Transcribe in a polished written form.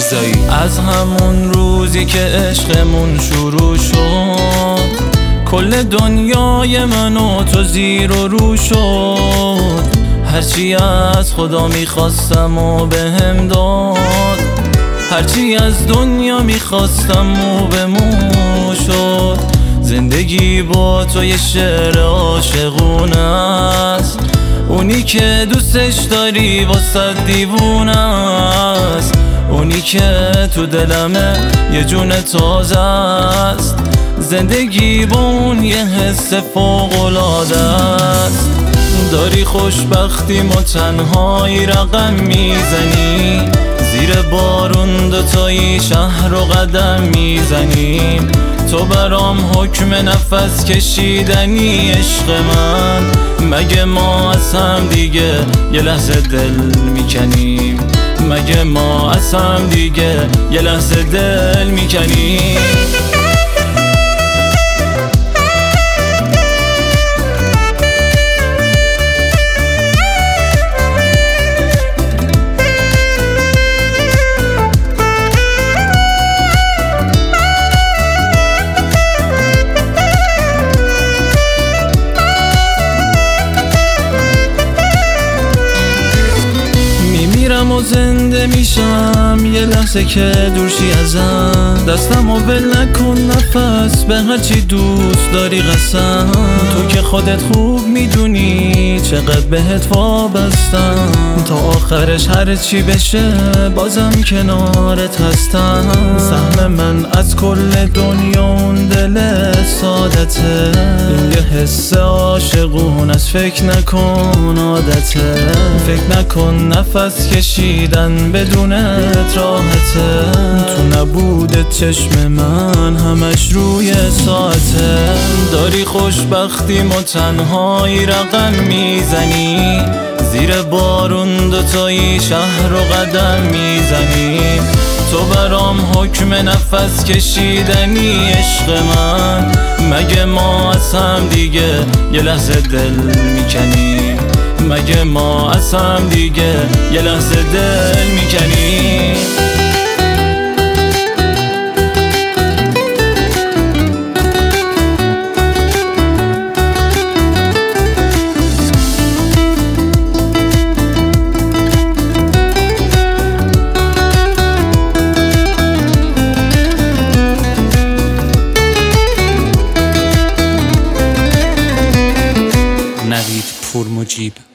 میرزایی. از همون روزی که عشقمون شروع شد کل دنیای من و تو زیر و رو شد. هرچی از خدا میخواستم و بهم داد، هرچی از دنیا میخواستم و بمون شد. زندگی با تو یه شعر عاشقونه است، اونی که دوستش داری واسه دیوونه است. اونی که تو دلمه یه جون تازه است، زندگی با اون یه حس فوق‌العاده است. داری خوشبختیم و تنهایی رقم میزنی، زیر بارون دوتایی شهر رو قدم میزنیم. تو برام حکم نفس کشیدنی عشق من، مگه ما از هم دیگه یه لحظه دل میکنیم؟ مگه ما از هم دیگه یه لحظه دل میکنیم؟ و زنده میشم یه لحظه که دورشی ازم. دستمو ول نکن نفس به هرچی دوست داری قسم. تو که خودت خوب میدونی چقدر بهت وابستم، تا آخرش هرچی بشه بازم کنارت هستم. سهم من از کل دنیا اون دل سادته، این یه حس عاشقون از فکر نکن عادته. فکر نکن نفس کشیدن بدونت راحته، تو نبودت چشم من همش روی ساعته. داری خوشبختیم و تنهایی رقم میزنی، زیر بارون دوتایی شهر رو قدم میزنیم. تو برام حکم نفس کشیدنی عشق من، مگه ما از هم دیگه یه لحظه دل میکنیم؟ مگه ما از هم دیگه یه لحظه دل میکنیم؟ نوید پورمجیب.